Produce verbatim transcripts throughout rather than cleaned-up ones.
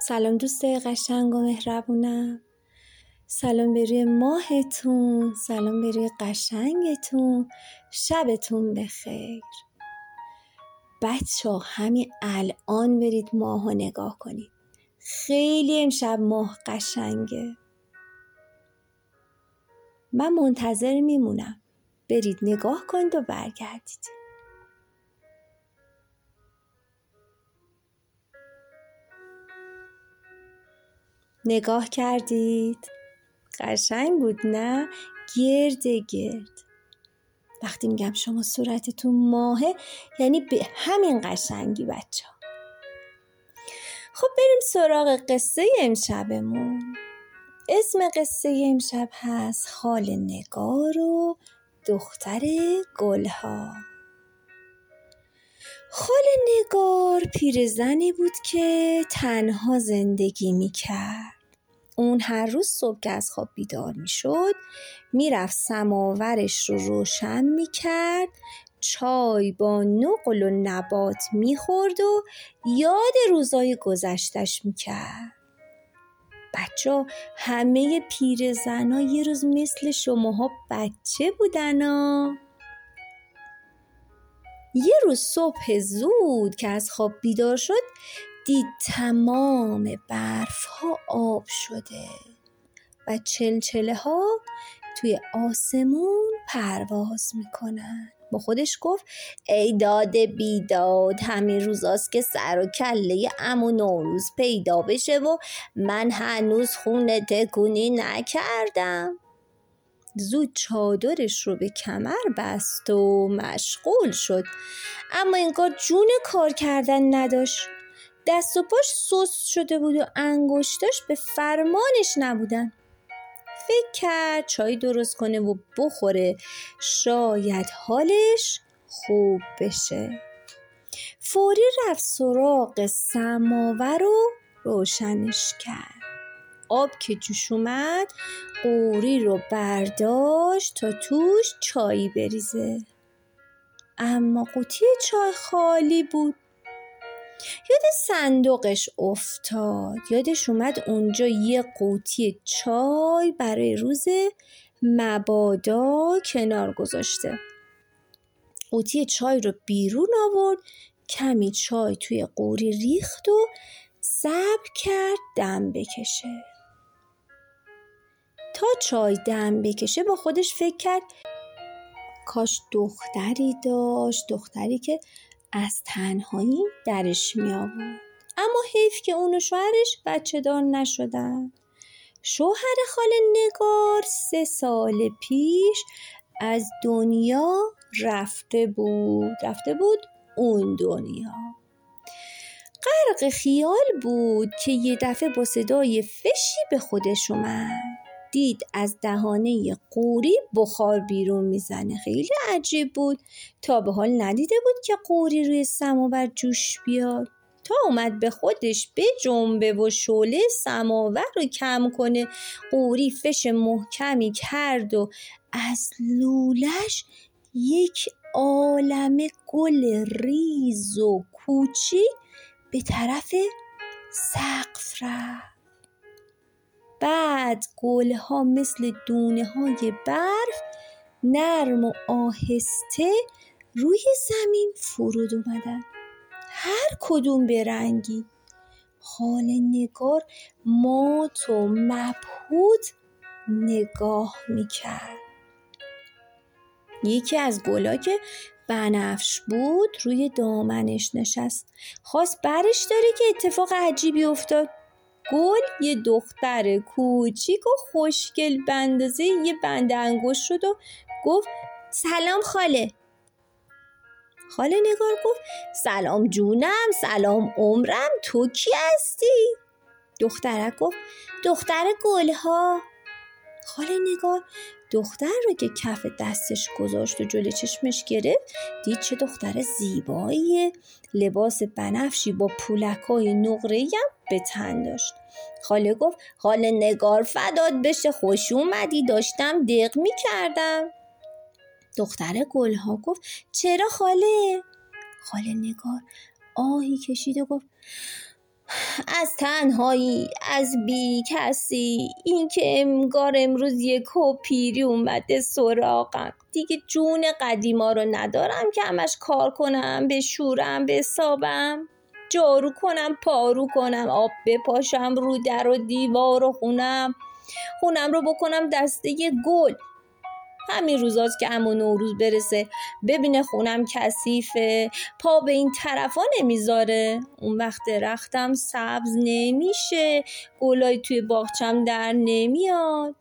سلام دوستای قشنگ و مهربونم. سلام به روی ماهتون، سلام به روی قشنگتون. شبتون بخیر. بچه ها همین الان برید ماه رو نگاه کنید. خیلی امشب ماه قشنگه. من منتظر میمونم. برید نگاه کنید و برگردید. نگاه کردید؟ قشنگ بود نه؟ گرد گرد. وقتی میگم شما صورتتون ماهه یعنی به همین قشنگی بچه ها. خب بریم سراغ قصه امشبمون. اسم قصه امشب هست خاله نگار و دختر گلها. خاله نگار پیرزنی بود که تنها زندگی میکرد. اون هر روز صبح که از خواب بیدار میشد میرفت سماورش رو روشن میکرد، چای با نقل و نبات میخورد و یاد روزای گذشتش میکرد. بچه همه پیرزنا یه روز مثل شماها بچه بودن ها. یه روز صبح زود که از خواب بیدار شد دید تمام برف ها آب شده و چلچله ها توی آسمون پرواز میکنن. با خودش گفت ای داده بیداد، همین روزاست که سر و کله عمو نوروز پیدا بشه و من هنوز خونه تکونی نکردم. زود چادرش رو به کمر بست و مشغول شد، اما انگار جون کار کردن نداشت. دست و پاش سست شده بود و انگشتاش به فرمانش نبودن. فکر کرد چای درست کنه و بخوره، شاید حالش خوب بشه. فوری رفت سراغ سماور و روشنش کرد. آب که جوش اومد قوری رو برداشت تا توش چای بریزه، اما قوطی چای خالی بود. یاد صندوقش افتاد. یادش اومد اونجا یه قوطی چای برای روز مبادا کنار گذاشته. قوطی چای رو بیرون آورد، کمی چای توی قوری ریخت و صبر کرد دم بکشه. تا چای دم بکشه با خودش فکر کرد کاش دختری داشت، دختری که از تنهایی درش می آورد. اما حیف که اون و شوهرش بچه دار نشدن. شوهر خاله نگار سه سال پیش از دنیا رفته بود رفته بود اون دنیا. غرق خیال بود که یه دفعه با صدای فشی به خودش اومد. دید از دهانه قوری بخار بیرون میزنه. خیلی عجیب بود. تا به حال ندیده بود که قوری روی سماور جوش بیاد. تا اومد به خودش بجنبه و شعله سماور رو کم کنه، قوری فش محکمی کرد و از لولش یک عالمه گل ریز و کوچی به طرف سقف رفت. بعد گلها مثل دونه های برف نرم و آهسته روی زمین فرود اومدن، هر کدوم به رنگی. خاله نگار مات و مبهوت نگاه میکرد. یکی از گلا که بنفش بود روی دامنش نشست. خواست برش داره که اتفاق عجیبی افتاد. گل یه دختر کوچیک و خوشگل به اندازه یه بند انگشت شد و گفت سلام خاله. خاله نگار گفت سلام جونم، سلام عمرم، تو کی هستی؟ دخترک گفت دختر گلها. خاله نگار دختر رو که کف دستش گذاشت و جلوی چشمش گرفت دید چه دختر زیباییه. لباس بنفشی با پولکای نقره‌ای هم به تن داشت. خاله گفت خاله نگار فدات بشه، خوش اومدی، داشتم دق می کردم. دختر گلها گفت چرا خاله؟ خاله نگار آهی کشید و گفت از تنهایی، از بی کسی، این که انگار امروز یکو پیری اومده سراغم. دیگه جون قدیما رو ندارم که همش کار کنم، بشورم، بسابم، جارو کنم، پارو کنم، آب بپاشم رو در و دیوار و خونم خونم رو بکنم دسته گل. همین روزاست که عمو نوروز برسه ببینه خونم کثیفه، پا به این طرفا نمیذاره. اون وقت درختم سبز نمیشه، گلای توی باغچم در نمیاد.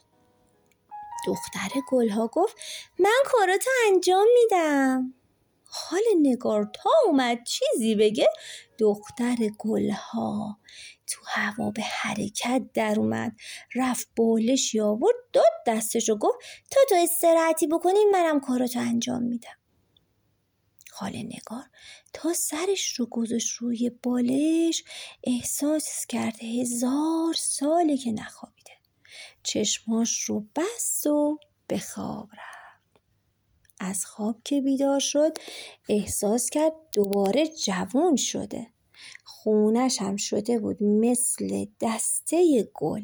دختر گلها گفت من کاراتو انجام میدم. خاله نگار تا اومد چیزی بگه، دختر گلها تو هوا به حرکت در اومد، رفت بالشی آورد داد دستشو، گفت تا تو استراحتی بکنی منم کاراتو انجام میدم. خاله نگار تا سرش رو گذاشت روی بالش احساس کرده هزار ساله که نخوابیده. چشماش رو بست و به خواب رفت. از خواب که بیدار شد احساس کرد دوباره جوان شده. خونش هم شده بود مثل دسته گل.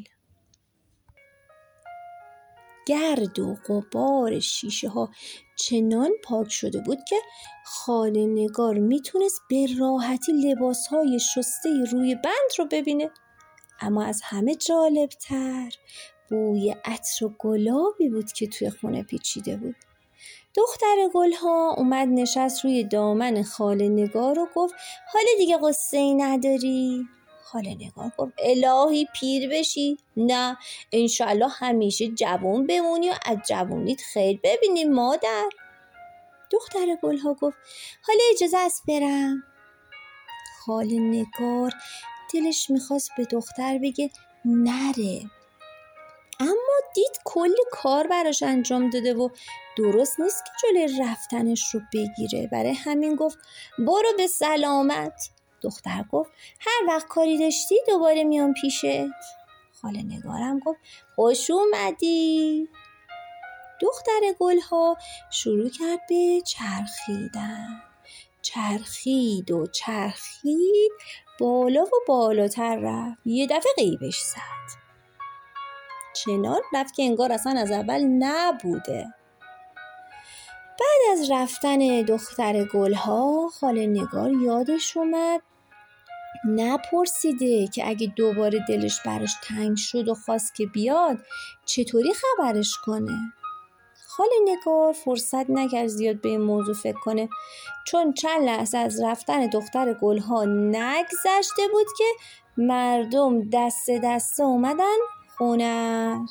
گرد و غبار شیشه ها چنان پاک شده بود که خاله نگار میتونست به راحتی لباس های شسته روی بند رو ببینه. اما از همه جالبتر بوی عطر و گلابی بود که توی خونه پیچیده بود. دختر گلها اومد نشست روی دامن خاله نگار و گفت حالا دیگه قصه ای نداری؟ خاله نگار گفت الهی پیر بشی؟ نه، انشالله همیشه جوان بمونی و از جوانیت خیر ببینی مادر. دختر گلها گفت حالا اجازه است برم. خاله نگار دلش میخواست به دختر بگه نره، اما دید کلی کار براش انجام داده و درست نیست که جلوی رفتنش رو بگیره. برای همین گفت برو به سلامت. دختر گفت هر وقت کاری داشتی دوباره میام پیشت. خاله نگارم گفت خوش اومدی. دختر گلها شروع کرد به چرخیدن. چرخید و چرخید، بالا و بالاتر رفت. یه دفعه غیبش زد. چنان رفت که انگار اصلا از اول نبوده. بعد از رفتن دختر گلها خاله نگار یادش اومد نپرسیده که اگه دوباره دلش براش تنگ شد و خواست که بیاد چطوری خبرش کنه. خاله نگار فرصت نکرد زیاد به این موضوع فکر کنه، چون چند لحظه از رفتن دختر گلها نگذشته بود که مردم دسته دسته اومدن خونش.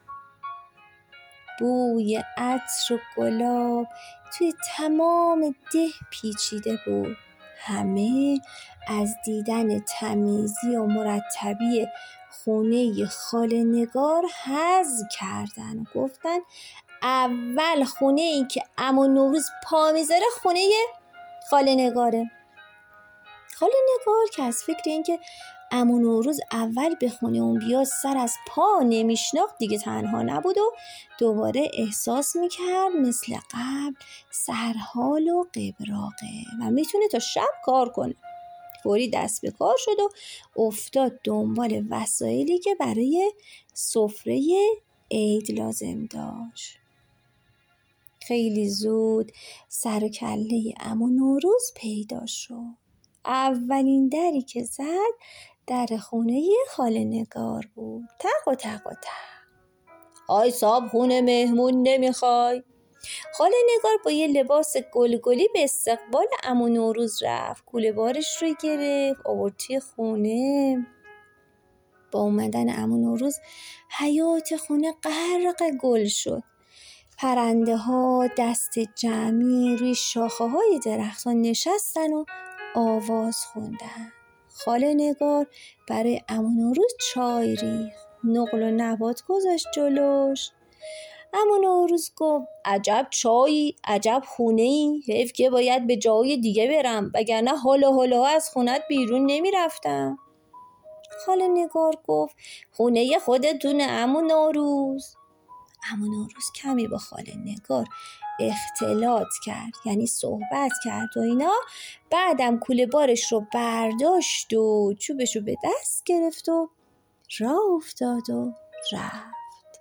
بوی عطر و گلاب توی تمام ده پیچیده بود. همه از دیدن تمیزی و مرتبی خونه خاله نگار حظ کردن و گفتن اول خونه ای که عمو نوروز پا میذاره خونه خاله نگاره. خاله نگار که از فکر این که عمو نوروز اول به خونه اون بیاد سر از پا نمیشناخت دیگه تنها نبود و دوباره احساس میکرد مثل قبل سرحال و قبراقه و میتونه تا شب کار کنه. فوری دست به کار شد و افتاد دنبال وسایلی که برای سفره عید لازم داشت. خیلی زود سر و کله عمو نوروز پیدا شد. اولین دری که زد در خونه خاله نگار بود. تق و تق و تق. آی صاحب خونه مهمون نمیخوای؟ خاله نگار با یه لباس گلگلی به استقبال عمو نوروز رفت. کوله بارش رو گرفت آورد توی خونه. با اومدن عمو نوروز حیاط خونه غرق گل شد. پرنده ها دست جمعی روی شاخه های درختان نشستن و آواز خوندن. خاله نگار برای عمو نوروز چای ریخت، نقل و نبات گذاشت جلوش. عمو نوروز گفت عجب چایی، عجب خونه‌ای، حیف که باید به جای دیگه برم وگرنه حالا حالا از خونت بیرون نمیرفتم. خاله نگار گفت خونه خودتونه عمو نوروز. عمو نوروز کمی با خاله نگار اختلاط کرد، یعنی صحبت کرد و اینا. بعدم کوله بارش رو برداشت و چوبش رو به دست گرفت و راه افتاد و رفت.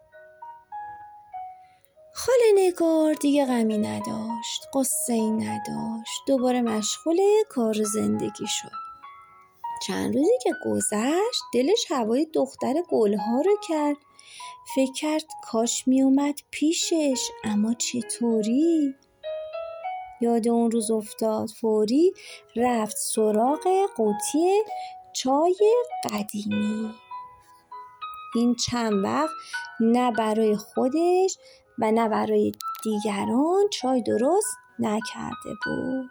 خاله نگار دیگه غمی نداشت، قصه‌ای نداشت، دوباره مشغول کار زندگی شد. چند روزی که گذشت دلش هوای دختر گلها رو کرد. فکر کرد کاش می اومد پیشش، اما چطوری؟ یاد اون روز افتاد. فوری رفت سراغ قوطی چای قدیمی. این چند وقت نه برای خودش و نه برای دیگران چای درست نکرده بود.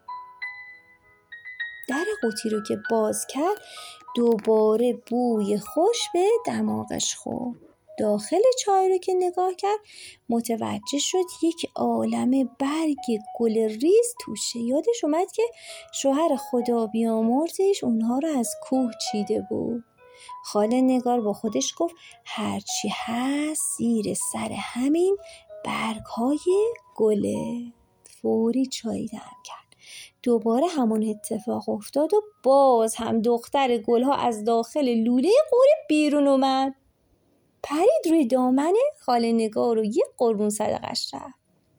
در قوطی رو که باز کرد دوباره بوی خوش به دماغش خورد. داخل چای رو که نگاه کرد متوجه شد یک عالم برگ گل ریز توشه. یادش اومد که شوهر خدا بیامرزش اونها رو از کوه چیده بود. خاله نگار با خودش گفت هرچی هست زیر سر همین برگ های گله. فوری چای دم کرد. دوباره همون اتفاق افتاد و باز هم دختر گلها از داخل لوله قوری بیرون اومد. پرید روی دامن خاله نگار و یه قربون صدقش رفت.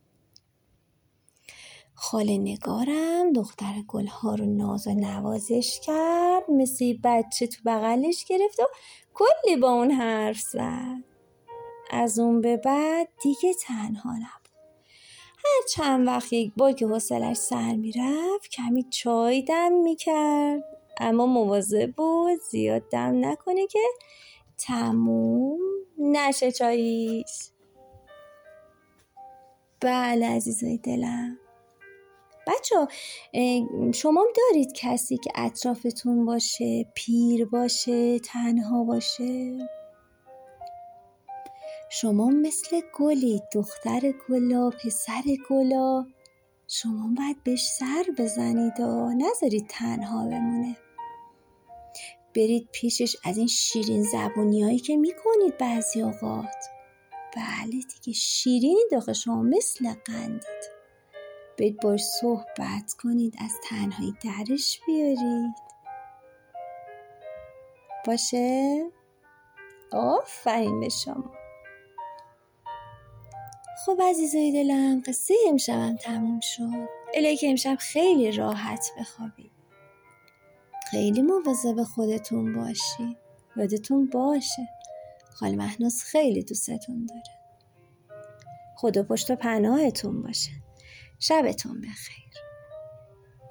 خاله نگارم دختر گلها رو ناز و نوازش کرد، مثل بچه تو بغلش گرفت و کلی با اون حرف زد. از اون به بعد دیگه تنها نبود. هر چند وقت یک بار که حوصله‌اش سر میرفت کمی چای دم میکرد، اما مواظب بود زیاد دم نکنه که تموم نشه چاییش. بله عزیزای دلم، بچه ها شما دارید کسی که اطرافتون باشه، پیر باشه، تنها باشه؟ شما مثل گلید، دختر گلا، پسر گلا. شما باید بهش سر بزنید و نذارید تنها بمونه. برید پیشش، از این شیرین زبونی هایی که میکنید بعضی اوقات. بله دیگه شیرینی داخل شما، مثل قندید. برید باش صحبت کنید، از تنهایی درش بیارید. باشه؟ آفرین به شما. خب عزیزای دلم، قصه امشبم تموم شد. الهی که امشب خیلی راحت بخوابید. خیلی مواظب خودتون باشید. یادتون باشه خاله مهناز خیلی دوستتون داره. خدا پشت و پناهتون باشه. شبتون بخیر.